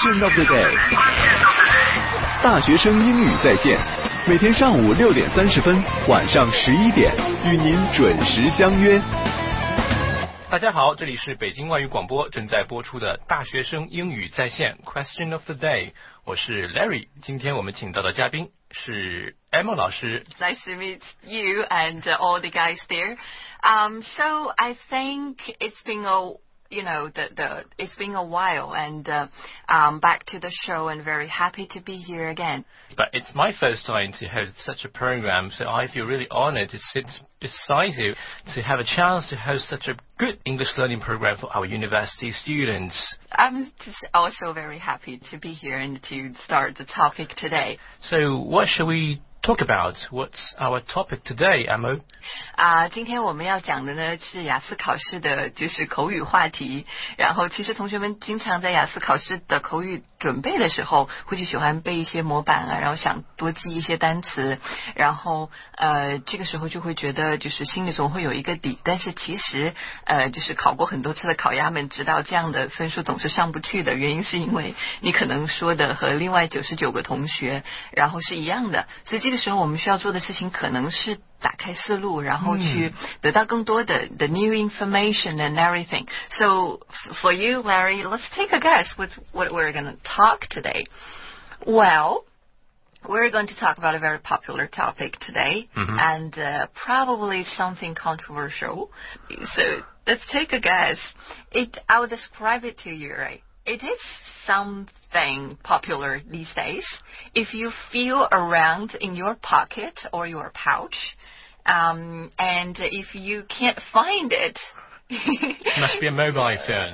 Question of the day， 大学生英语在线，每天上午6点30分，晚上11点，与您准时相约。 大家好，这里是北京外语广播正在播出的大学生英语在线 Question of the day， 我是 Larry， 今天我们请到的嘉宾是 Emma 老师。 Nice to meet you and all the guys there. So I think it's been it's been a while, and back to the show, and very happy to be here again. But it's my first time to host such a program, so I feel really honored to sit beside you to have a chance to host such a good English learning program for our university students. I'm just also very happy to be here and to start the topic today. So what shall we talk about? What's our topic today, Emma? 今天我们要讲的呢是雅思考试的就是口语话题。然后其实同学们经常在雅思考试的口语准备的时候会去喜欢背一些模板啊，然后想多记一些单词，然后这个时候就会觉得就是心里总会有一个底，但是其实就是考过很多次的考鸭们知道这样的分数总是上不去的，原因是因为你可能说的和另外99个同学然后是一样的，所以这个时候我们需要做的事情可能是打开思路，然后去得到更多的 the new information and everything. So for you, Larry, let's take a guess what we're going to talk today. Well, we're going to talk about a very popular topic today, and probably something controversial. So let's take a guess. I'll describe it to you, right? It is something popular these days. If you feel around in your pocket or your pouch, and if you can't find it, Must be a mobile phone.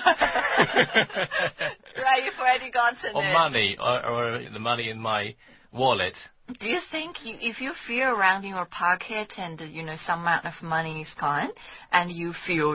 Right, you've already gotten or it. money, or the money in my wallet. Do you think if you feel around in your pocket and, some amount of money is gone and you feel,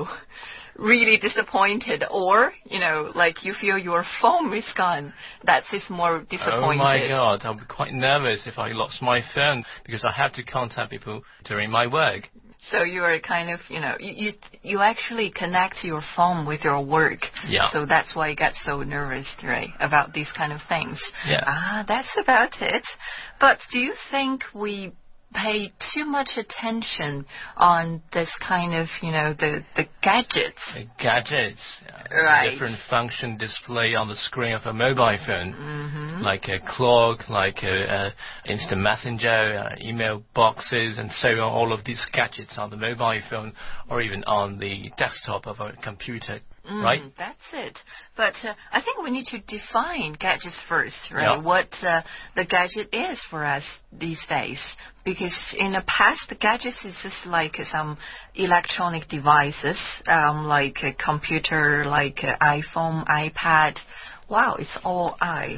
really disappointed, or, like you feel your phone is gone, that is more disappointed? Oh my God, I'll be quite nervous if I lost my phone because I have to contact people during my work. So you are kind of, you actually connect your phone with your work. Yeah. So that's why you get so nervous, right, about these kind of things. Yeah. That's about it. But do you think we pay too much attention on this kind of, the gadgets? The gadgets. Right. Different function display on the screen of a mobile phone. Like a clock, like a instant messenger, email boxes, and so on. All of these gadgets on the mobile phone or even on the desktop of a computer. Right? That's it. But I think we need to define gadgets first, right? Yeah. What the gadget is for us these days. Because in the past, the gadgets is just like some electronic devices, like a computer, like an iPhone, iPad. Wow, it's all I.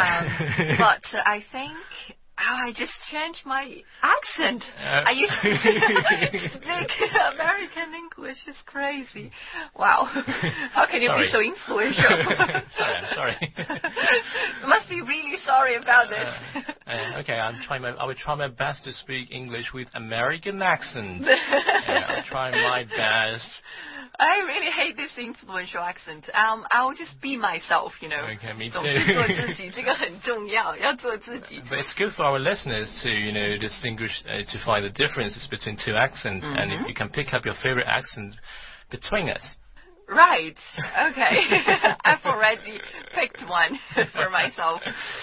But I think I just changed my accent. I used to speak American English. It's crazy. Wow. How can you be so influential? I'm sorry. You must be really sorry about this. Okay, I will try my best to speak English with American accent. I'll try my best. I really hate this influential accent. I'll just be myself, Okay, me too. 总是做自己，这个很重要，要做自己。 But it's good for our listeners to, distinguish, to find the differences between two accents, and if you can pick up your favorite accent between us. Right. Okay. I've already picked one for myself.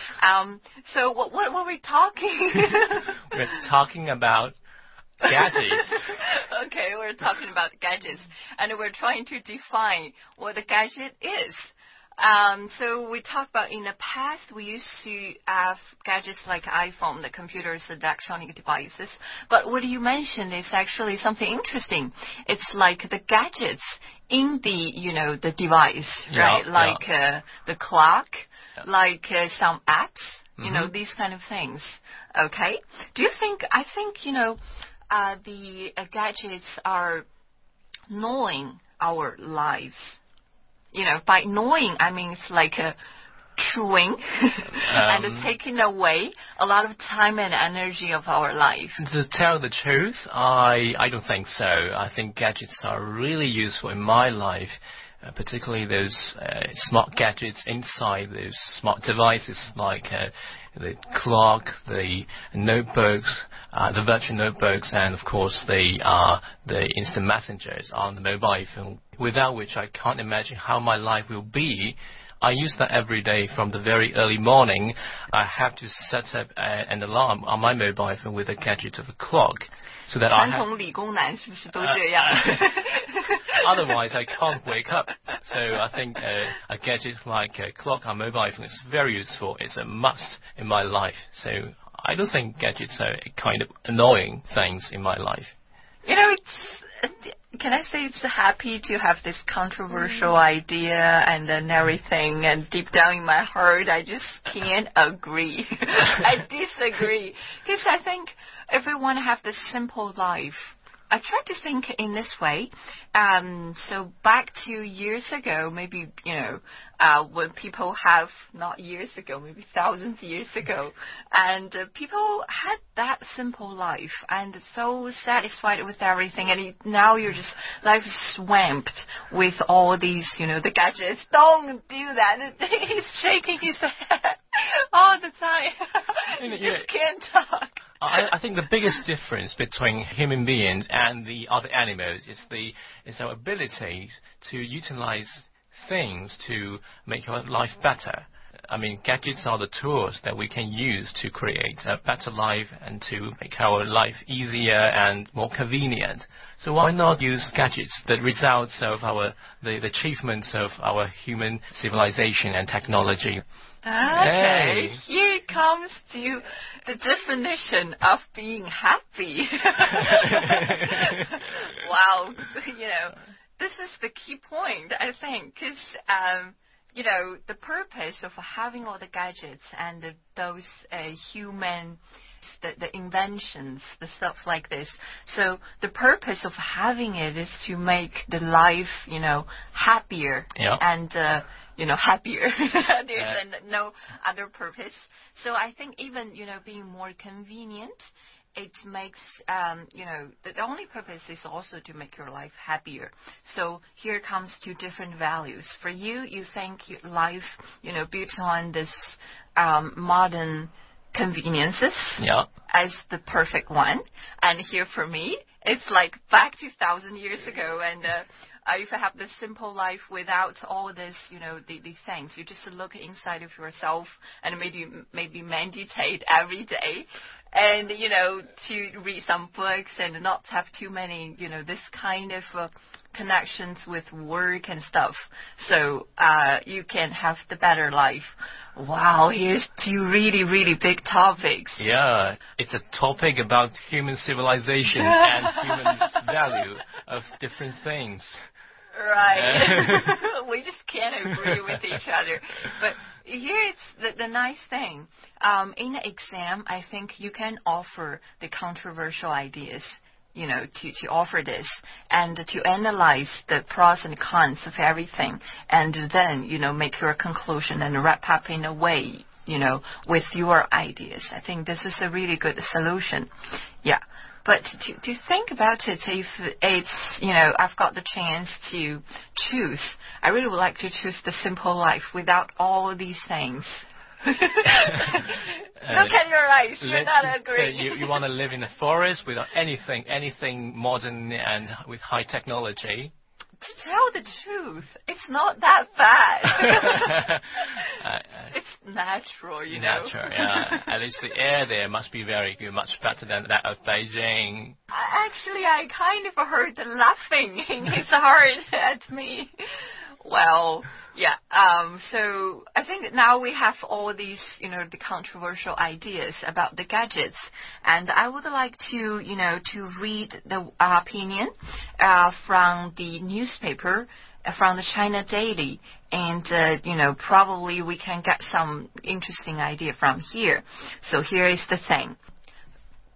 So what were we talking? We're talking about gadgets. Okay, we're talking about gadgets, and we're trying to define what a gadget is. So we talked about in the past, we used to have gadgets like iPhone, the computers, the electronic devices. But what you mentioned is actually something interesting. It's like the gadgets in the, the device, right? Yeah, like the clock, like some apps, these kind of things. Okay. I think, the gadgets are knowing our lives. By knowing, I mean it's like chewing and taking away a lot of time and energy of our life. To tell the truth, I don't think so. I think gadgets are really useful in my life. particularly those smart gadgets inside those smart devices like the clock, the notebooks, the virtual notebooks, and of course the instant messengers on the mobile phone, without which I can't imagine how my life will be. I use that every day from the very early morning. I have to set up an alarm on my mobile phone with a gadget of a clock, so that I have... 传统理工男是不是都这样？ Otherwise, I can't wake up. So I think a gadget like a clock on mobile phone is very useful. It's a must in my life. So I don't think gadgets are kind of annoying things in my life. You know, can I say it's happy to have this controversial idea and then everything, and deep down in my heart, I just can't agree. I disagree. Because I think if we want to have this simple life, I try to think in this way. So back to years ago, maybe, when people have, not years ago, maybe thousands of years ago, and people had that simple life and so satisfied with everything, and now you're just, life is swamped with all these, the gadgets. Don't do that. He's shaking his head all the time. You just can't talk. I think the biggest difference between human beings and the other animals is our ability to utilize things to make our life better. I mean, gadgets are the tools that we can use to create a better life and to make our life easier and more convenient. So why not use gadgets, the results of the achievements of our human civilization and technology? Okay, here comes to the definition of being happy. Wow, this is the key point, I think, because, the purpose of having all the gadgets and those human, the inventions, the stuff like this. So the purpose of having it is to make the life, happier. Yeah. And, happier. There's no other purpose. So I think even, being more convenient, it makes, the only purpose is also to make your life happier. So here comes to different values. For you think life, built on this modern conveniences as the perfect one. And here for me, it's like back 2,000 years ago, and if I have this simple life without all this, the things, you just look inside of yourself and maybe meditate every day, and to read some books and not have too many, this kind of connections with work and stuff, so you can have the better life. Wow, here's two really, really big topics. Yeah, it's a topic about human civilization and human value of different things. Right. We just can't agree with each other. But here it's the nice thing. In the exam, I think you can offer the controversial ideas, to offer this and to analyze the pros and cons of everything, and then, make your conclusion and wrap up in a way, with your ideas. I think this is a really good solution. Yeah. But to think about it, if it's, I've got the chance to choose, I really would like to choose the simple life without all these things. Look at your eyes. You're not agreeing. So you want to live in a forest without anything modern and with high technology? To tell the truth, it's not that bad. It's natural, Natural, yeah. At least the air there must be very good, much better than that of Beijing. Actually, I kind of heard the laughing in his heart at me. Well, yeah. So I think now we have all these, the controversial ideas about the gadgets, and I would like to, to read the opinion from the newspaper, from the China Daily, and probably we can get some interesting idea from here. So here is the thing.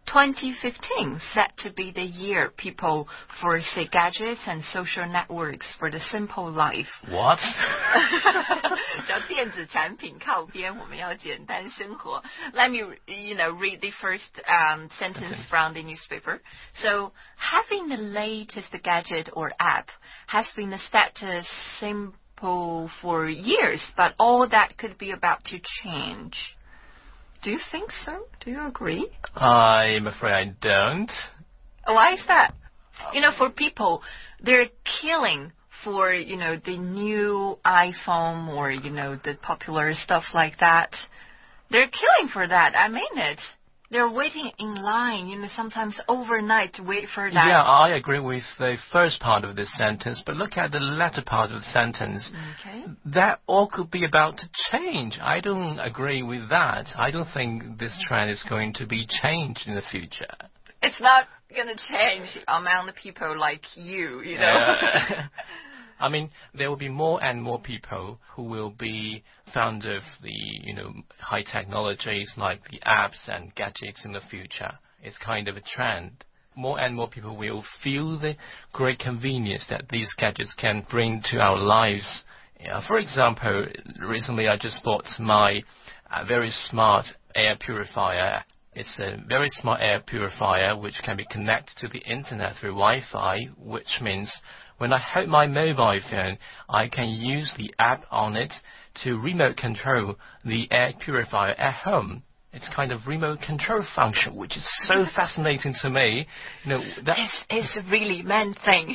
2015 set to be the year people forsake gadgets and social networks for the simple life. What? 叫电子产品靠边，我们要简单生活。Let me, read the first sentence from the newspaper. So, having the latest gadget or app has been the status symbol for years, but all that could be about to change. Do you think so? Do you agree? I'm afraid I don't. Why is that? For people, they're killing for, the new iPhone or, the popular stuff like that. They're killing for that. I mean it. They're waiting in line, sometimes overnight to wait for that. Yeah, I agree with the first part of this sentence, but look at the latter part of the sentence. Okay. That all could be about to change. I don't agree with that. I don't think this trend is going to be changed in the future. It's not going to change among the people like you, I mean, there will be more and more people who will be fond of the, high technologies like the apps and gadgets in the future. It's kind of a trend. More and more people will feel the great convenience that these gadgets can bring to our lives. For example, recently I just bought my very smart air purifier. It's a very smart air purifier which can be connected to the internet through Wi-Fi, which means when I hold my mobile phone, I can use the app on it to remote control the air purifier at home. It's kind of remote control function, which is so fascinating to me. This is a really man thing.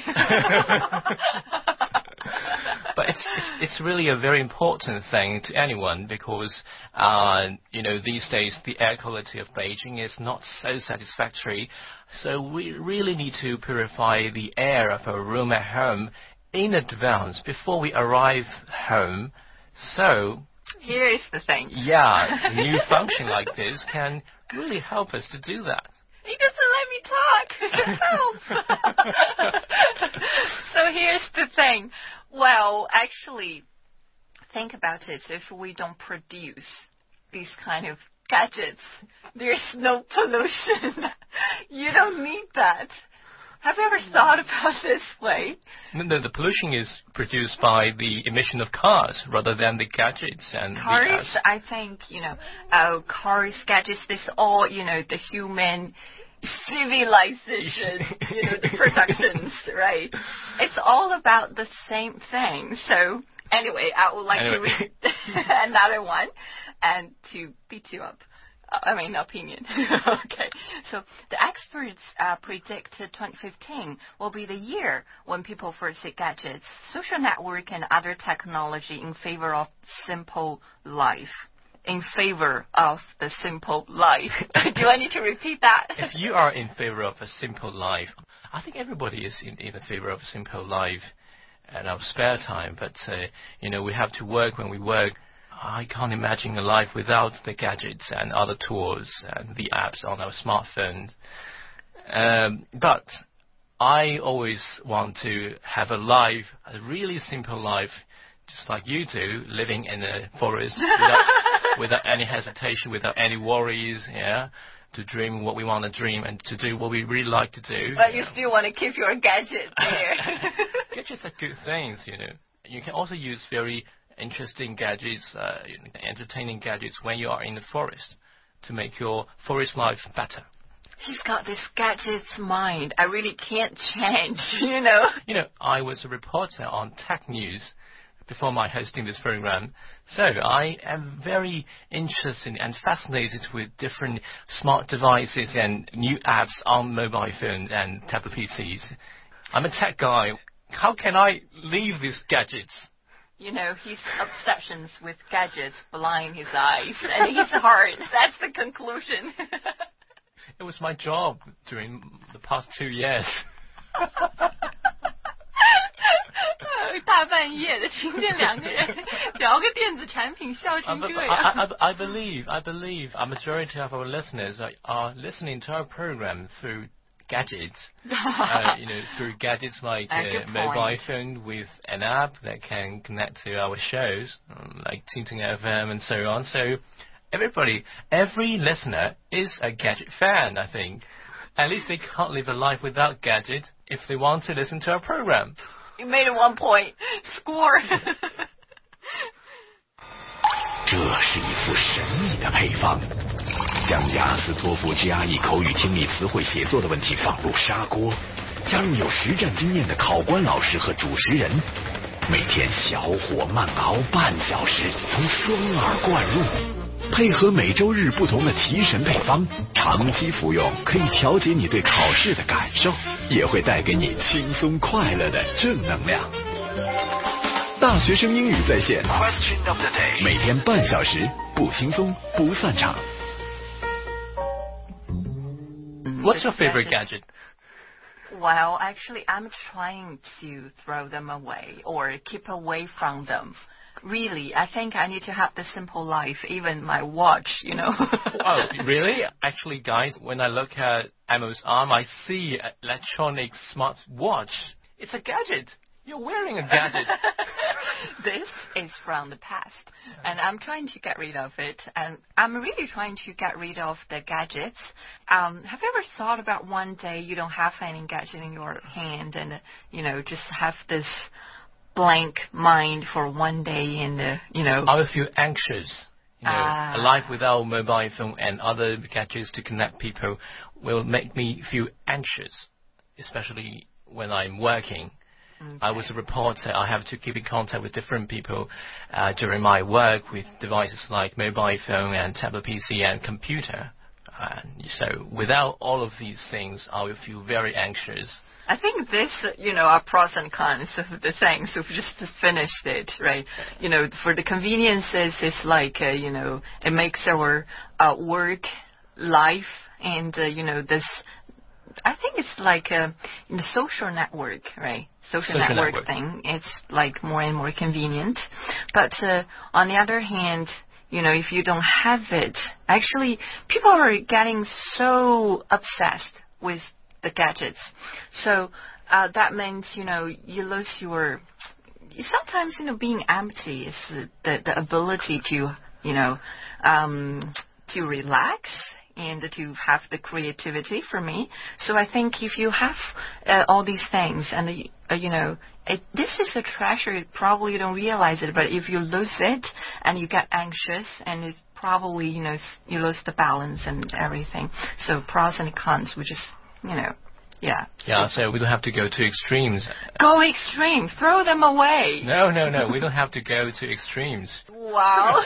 But it's really a very important thing to anyone because, these days the air quality of Beijing is not so satisfactory. So we really need to purify the air of our room at home in advance before we arrive home. So here is the thing. Yeah, a new function like this can really help us to do that. He doesn't let me talk. Help. So here's the thing. Well, actually, think about it. If we don't produce these kind of gadgets, there's no pollution. You don't need that. Have you ever thought about this way? No, the pollution is produced by the emission of cars rather than the gadgets and cars. I think cars, gadgets. This all the human civilization, the productions, right? It's all about the same thing. So anyway, I would like to read another one and to beat you up. Opinion. Okay. So the experts predict 2015 will be the year when people forsake gadgets, social network, and other technology in favor of simple life. In favor of the simple life. Do I need to repeat that? If you are in favor of a simple life, I think everybody is in favor of a simple life at our spare time. But, we have to work when we work. I can't imagine a life without the gadgets and other tools and the apps on our smartphones. But I always want to have a really simple life, just like you do, living in a forest without any hesitation, without any worries, to dream what we want to dream and to do what we really like to do. But you still want to keep your gadget there. Gadgets are good things, You can also use very interesting gadgets, entertaining gadgets when you are in the forest to make your forest life better. He's got this gadget's mind. I really can't change, I was a reporter on Tech News before my hosting this program, so I am very interested and fascinated with different smart devices and new apps on mobile phones and tablet PCs. I'm a tech guy. How can I leave these gadgets? His obsessions with gadgets blind his eyes and his heart. That's the conclusion. It was my job during the past 2 years. 大半夜的听见两个人聊个电子产品，笑成这样。 I believe a majority of our listeners are listening to our program through gadgets. Through gadgets like a mobile phone with an app that can connect to our shows, like Tintin FM and so on. So every listener is a gadget fan, I think. At least they can't live a life without gadgets if they want to listen to our program. You made it 1 point. Score. 这是一副神秘的配方，将雅思托福 GRE 口语听力词汇写作的问题放入砂锅，加入有实战经验的考官老师和主持人，每天小火慢熬半小时，从双耳灌入，配合每周日不同的提神配方，长期服用可以调节你对考试的感受，也会带给你轻松快乐的正能量。大学生英语在线 Question of the day 每天半小时，不轻松不散场。 What's your favorite gadget? Well, actually, I'm trying to throw them away or keep away from them. Really, I think I need to have the simple life, even my watch, you know. Oh, really? Actually, guys, when I look at Emma's arm, I see an electronic smart watch. It's a gadget. You're wearing a gadget. This is from the past, and I'm trying to get rid of it, and I'm really trying to get rid of the gadgets. Have you ever thought about one day you don't have any gadget in your hand and, you know, just have this blank mind for one day and, you know... I would feel anxious. You know, a life without mobile phone and other gadgets to connect people will make me feel anxious, especially when I'm working. Okay. I was a reporter. I have to keep in contact with different people during my work with devices like mobile phone and tablet PC and computer. So without all of these things, I will feel very anxious. I think this, you know, are pros and cons of the things. We've just finished it, right? You know, for the conveniences, it's like, you know, it makes our work, life, and, you know, this... I think it's like in the social network, right? Social network thing. It's like more and more convenient. But on the other hand, you know, if you don't have it, actually, people are getting so obsessed with the gadgets. So that means, you know, you lose your... Sometimes, you know, being empty is the ability to, you know, to relax and to have the creativity for me. So I think if you have all these things and, you know, this is a treasure, probably you don't realize it, but if you lose it and you get anxious and it's probably, you know, you lose the balance and everything. So pros and cons, we just, you know, yeah. Yeah, so we don't have to go to extremes. Go extreme. Throw them away. No. We don't have to go to extremes. Wow.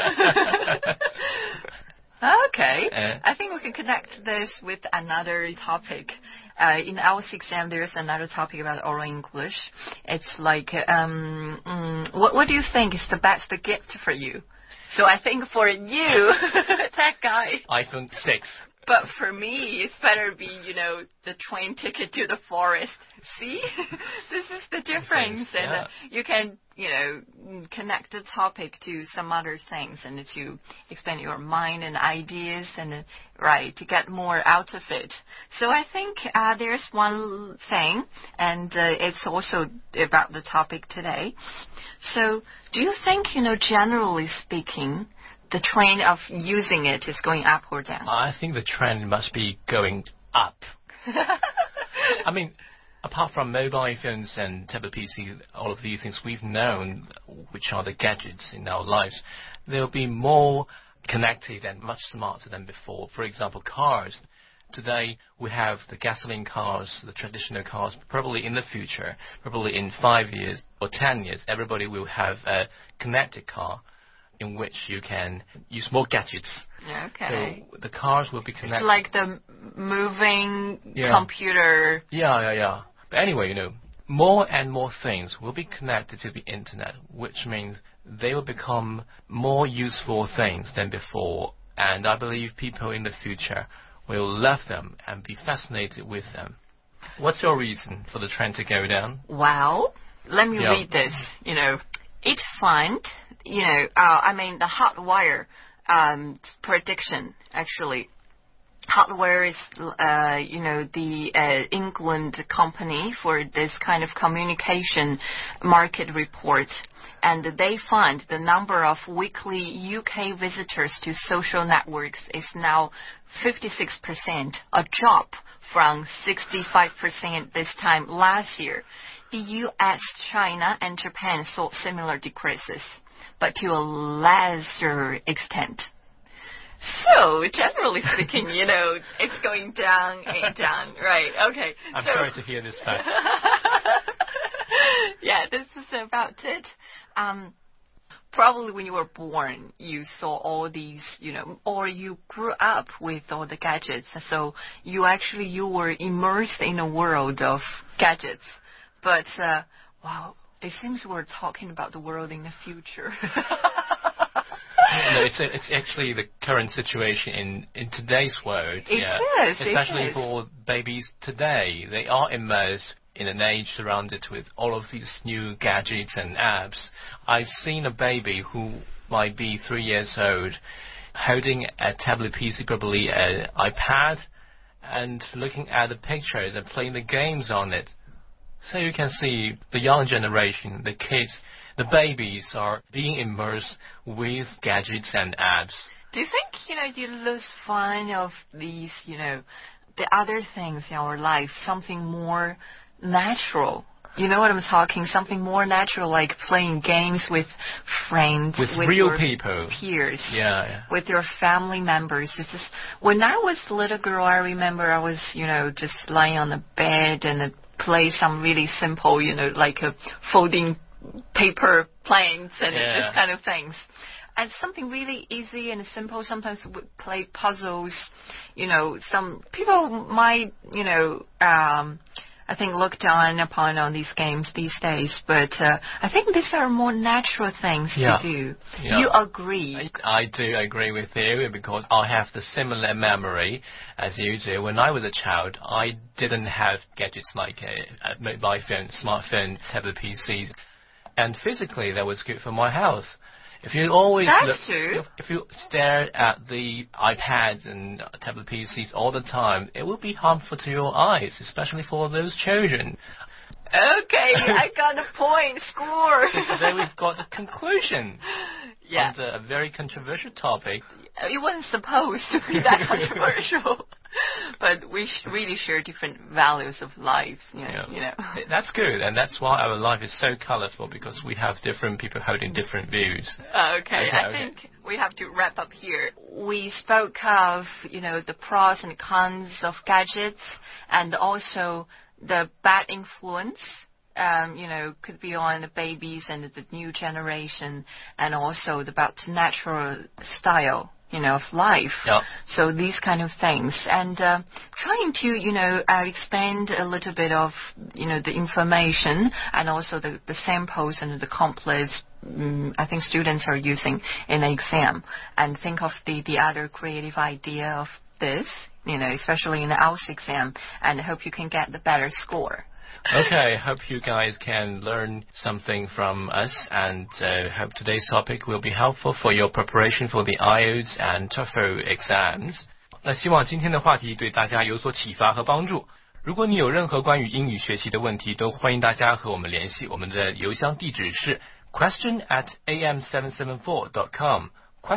Okay. I think we can connect this with another topic. In IELTS exam, there's another topic about oral English. It's like, what do you think is the best gift for you? So I think for you, that guy. iPhone 6. But for me, it's better be, you know, the train ticket to the forest. See? This is the difference. Yeah. And you can, you know, connect the topic to some other things and to expand your mind and ideas and, right, to get more out of it. So I think there's one thing, and it's also about the topic today. So do you think, you know, generally speaking, the trend of using it is going up or down? I think the trend must be going up. I mean, apart from mobile phones and tablet PC, all of these things we've known, which are the gadgets in our lives, they'll be more connected and much smarter than before. For example, cars. Today, we have the gasoline cars, the traditional cars. Probably in the future, probably in 5 years or 10 years, everybody will have a connected car in which you can use more gadgets. Okay. So the cars will be connected. It's like the moving computer. Yeah. But anyway, you know, more and more things will be connected to the internet, which means they will become more useful things than before. And I believe people in the future will love them and be fascinated with them. What's your reason for the trend to go down? Well, let me read this. You know, it find... You know, I mean, the Hotwire prediction, actually. Hotwire is, you know, the England company for this kind of communication market report. And they find the number of weekly UK visitors to social networks is now 56%, a drop from 65% this time last year. The US, China, and Japan saw similar decreases, but to a lesser extent. So, generally speaking, it's going down and down, right? Okay. I'm sorry to hear this fact. Yeah, this is about it. Probably when you were born, you saw all these, or you grew up with all the gadgets. So you were immersed in a world of gadgets. But, wow, it seems we're talking about the world in the future. No, it's actually the current situation in today's world. It is. Especially for babies today. They are immersed in an age surrounded with all of these new gadgets and apps. I've seen a baby who might be 3 years old holding a tablet PC, probably an iPad, and looking at the pictures and playing the games on it. So you can see the young generation, the kids, the babies are being immersed with gadgets and apps. Do you think, you lose fun of these, the other things in our life, something more natural? You know what I'm talking? Something more natural, like playing games with friends, with real your people, peers, yeah, with your family members. It's just, when I was a little girl, I remember I was, just lying on the bed and play some really simple, like a folding paper planes and this kind of things. And something really easy and simple. Sometimes we play puzzles. Some people might, I think look down upon on these games these days. But I think these are more natural things to do. Yeah. You agree? I do agree with you because I have the similar memory as you do. When I was a child, I didn't have gadgets like a mobile phone, smartphone, tablet PCs. And physically, that was good for my health. If you always true. If you stare at the iPads and tablet PCs all the time, it will be harmful to your eyes, especially for those children. Okay, I got the point. Score. So today we've got the conclusion. Yeah. On a very controversial topic. It wasn't supposed to be that controversial. But we really share different values of life, That's good, and that's why our life is so colorful, because we have different people holding different views. Okay, I think we have to wrap up here. We spoke of, the pros and cons of gadgets, and also the bad influence, could be on the babies and the new generation, and also about natural style, of life. Yep. So these kind of things. And trying to, expand a little bit of, the information and also the samples and the complex I think students are using in the exam. And think of the other creative idea of this, especially in the IELTS exam, and hope you can get the better score. Okay, hope you guys can learn something from us, and hope today's topic will be helpful for your preparation for the IELTS and TOEFL exams. 那希望今天的话题对大家有所启发和帮助。如果你有任何关于英语学习的问题，都欢迎大家和我们联系。我们的邮箱地址是 question@am774.com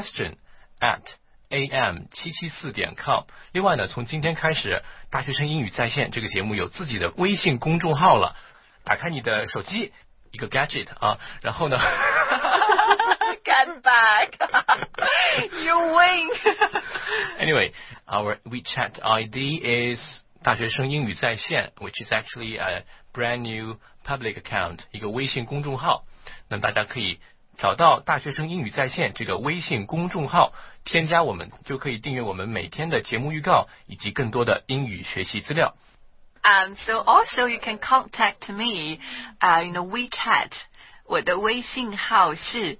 question@am774.com。另外呢，从今天开始，大学生英语在线这个节目有自己的微信公众号了。打开你的手机，一个 gadget 啊，然后呢 Get back You win Anyway, our WeChat ID is 大学生英语在线 which is actually a brand new public account, 一个微信公众号。那么大家可以找到大学生英语在线这个微信公众号，添加我们就可以订阅我们每天的节目预告以及更多的英语学习资料。 So also you can contact me in the WeChat. 我的微信号是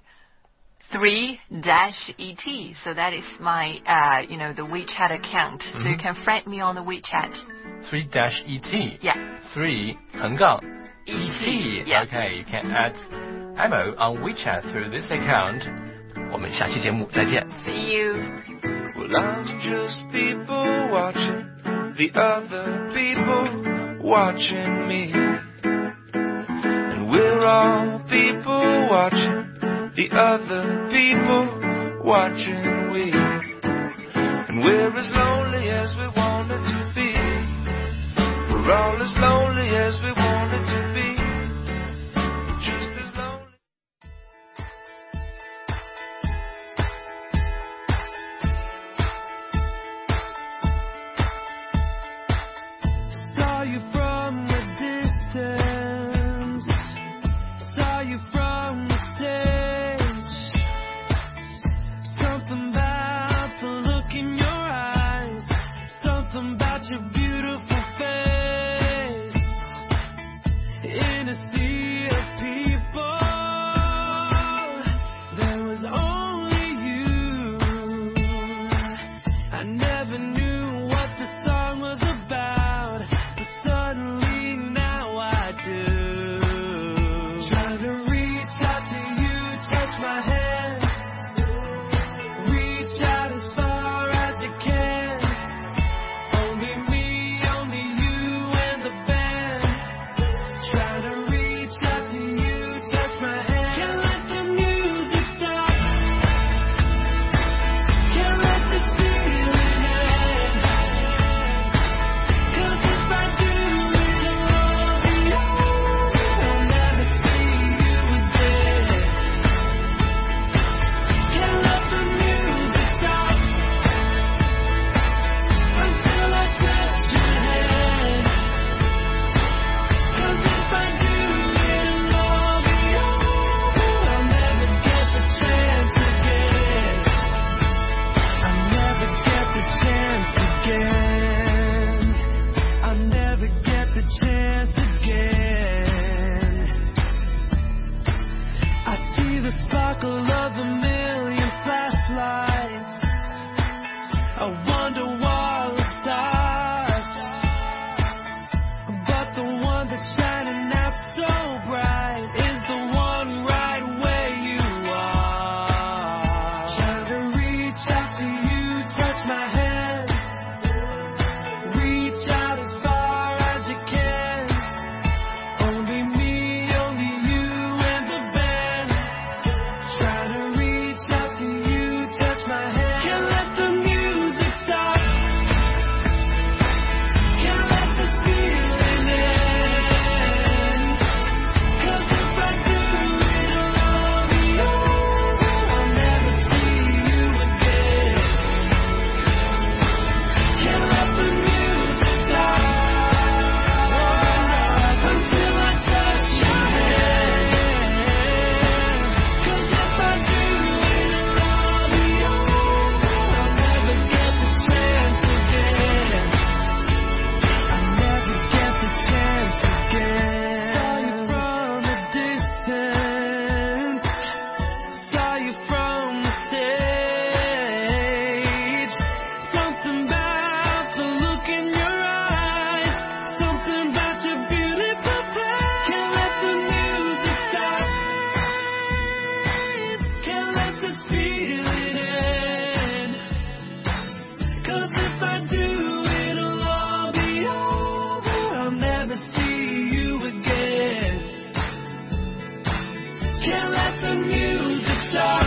3-ET. So that is my, the WeChat account. So you can friend me on the WeChat. 3-ET. Yeah. 3 横杠 ET. Yeah. Okay, you can add Amo on WeChat through this account. 我们下期节目再见。 See you. Well, I'm just people watching the other people watching me. And we're all people watching the other people watching we. And we're as lonely as we wanted to be. We're all as lonely as we wanted to be. Just as lonely. Saw you from a distance. Saw you from the stage. Something about the look in your eyes. Something about your beautiful face. In a sea of people, there was only you. I never knew what the song was about, but suddenly now I do. Trying to reach out to you, touch my hand. Reach out as far as you can. Only me, only you and the band. Trying to reach out to you, touch my hand. Can't let the music stop. Can't let this feeling end. 'Cause if I do, it'll all be over. I'll never see you again. Can't let the music stop until I touch your hand. 'Cause if I do, it'll all be over. I'll never get the chance again. I'll never get the chance again. I'll never get the chance again. I see the sparkle of a million flashlights. I wonder what the stars. But the one that's shining out so bright is the one right where you are. Trying to reach out to you, touch my hand. Reach out as far as you can. Only me, only you and the band. Trying to reach out to you, touch my hand. Can't let the music stop. Can't let this feeling end. 'Cause if I do, it'll all be over. I'll never see you again. Can't let the music stop until I touch your hand. 'Cause if I do, it'll all be over. I'll never get the chance again. I'll never get the chance again. Saw you from a distance. Saw you from the stage. Something about the look in your eyes. Something about your beautiful face. Can't let the music stop. Can't let this feeling end. 'Cause if I do, it'll all be over. I'll never see you again. Can't let the music stop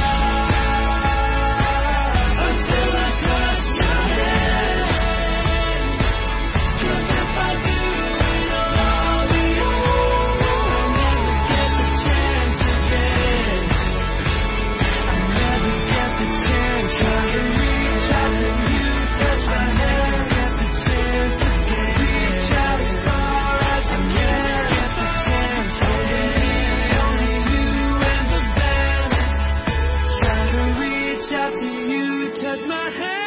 until I touch your hand. 'Cause if I do, it'll all be over. I'll never get the chance again. I'll never get the chance. Trying to reach out to you, touch my hand. Get the chance again. Reach out as far as I can. Get the chance. Only me, only you and the band. Trying to reach out to you, touch my hand.